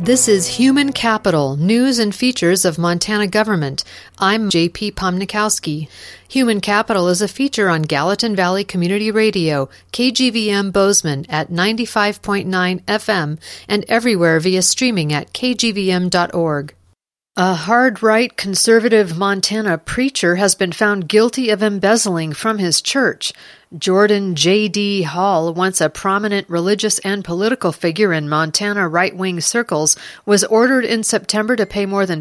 This is Human Capital, News and Features of Montana Government. I'm J.P. Pomnikowski. Human Capital is a feature on Gallatin Valley Community Radio, KGVM Bozeman at 95.9 FM and everywhere via streaming at kgvm.org. A hard-right conservative Montana preacher has been found guilty of embezzling from his church. Jordan J.D. Hall, once a prominent religious and political figure in Montana right-wing circles, was ordered in September to pay more than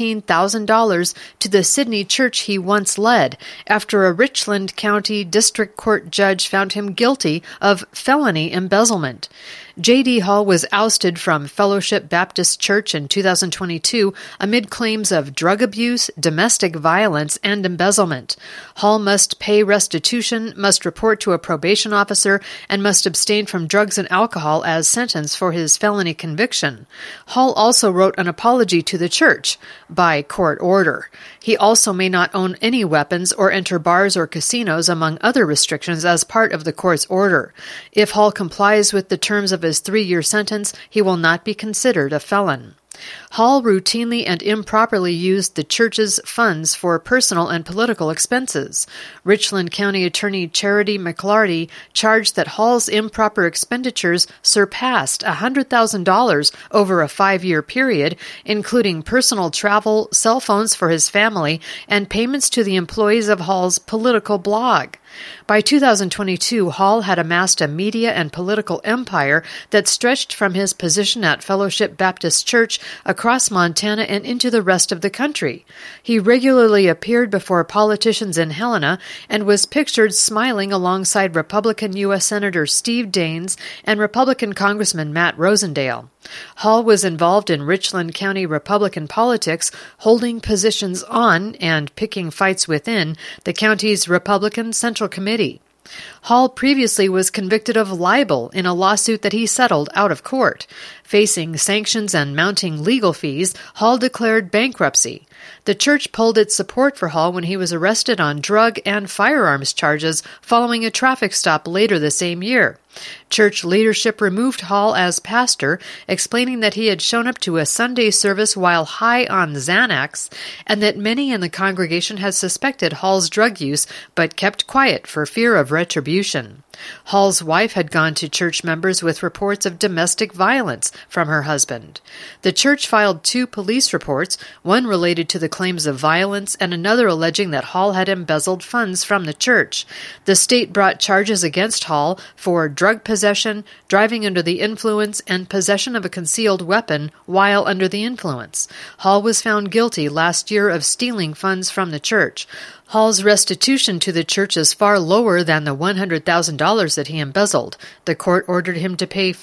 $15,000 to the Sydney church he once led after a Richland County District Court judge found him guilty of felony embezzlement. J.D. Hall was ousted from Fellowship Baptist Church in 2022 amid claims of drug abuse, domestic violence, and embezzlement. Hall must pay restitution, must report to a probation officer, and must abstain from drugs and alcohol as sentence for his felony conviction. Hall also wrote an apology to the church by court order. He also may not own any weapons or enter bars or casinos, among other restrictions, as part of the court's order. If Hall complies with the terms of his 3-year sentence, he will not be considered a felon. Hall routinely and improperly used the church's funds for personal and political expenses. Richland County Attorney Charity McLarty charged that Hall's improper expenditures surpassed $100,000 over a 5-year period, including personal travel, cell phones for his family, and payments to the employees of Hall's political blog. By 2022, Hall had amassed a media and political empire that stretched from his position at Fellowship Baptist Church across Montana and into the rest of the country. He regularly appeared before politicians in Helena and was pictured smiling alongside Republican U.S. Senator Steve Daines and Republican Congressman Matt Rosendale. Hall was involved in Richland County Republican politics, holding positions on and picking fights within the county's Republican Central Committee. Hall previously was convicted of libel in a lawsuit that he settled out of court. Facing sanctions and mounting legal fees, Hall declared bankruptcy. The church pulled its support for Hall when he was arrested on drug and firearms charges following a traffic stop later the same year. Church leadership removed Hall as pastor, explaining that he had shown up to a Sunday service while high on Xanax, and that many in the congregation had suspected Hall's drug use but kept quiet for fear of retribution. Hall's wife had gone to church members with reports of domestic violence from her husband. The church filed 2 police reports, one related to the claims of violence and another alleging that Hall had embezzled funds from the church. The state brought charges against Hall for drug possession, driving under the influence, and possession of a concealed weapon while under the influence. Hall was found guilty last year of stealing funds from the church. Hall's restitution to the church is far lower than the $100,000 that he embezzled. The court ordered him to pay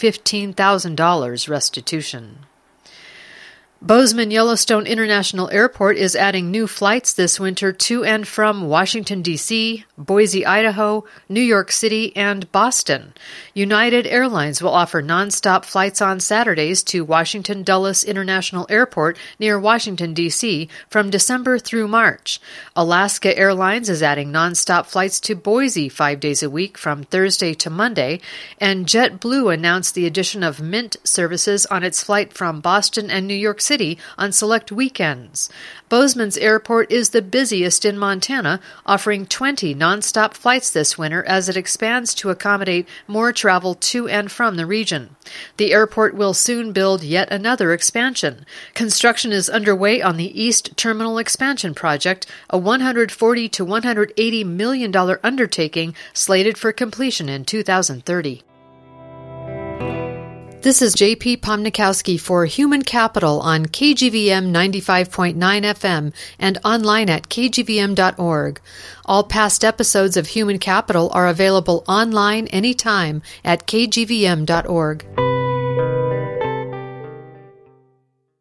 $15,000 restitution. Bozeman Yellowstone International Airport is adding new flights this winter to and from Washington, D.C., Boise, Idaho, New York City, and Boston. United Airlines will offer nonstop flights on Saturdays to Washington Dulles International Airport near Washington, D.C. from December through March. Alaska Airlines is adding nonstop flights to Boise 5 days a week from Thursday to Monday, and JetBlue announced the addition of Mint services on its flight from Boston and New York City on select weekends. Bozeman's airport is the busiest in Montana, offering 20 nonstop flights this winter as it expands to accommodate more travel to and from the region. The airport will soon build yet another expansion. Construction is underway on the East Terminal Expansion Project, a $140 to $180 million undertaking slated for completion in 2030. This is J.P. Pomnikowski for Human Capital on KGVM 95.9 FM and online at kgvm.org. All past episodes of Human Capital are available online anytime at kgvm.org.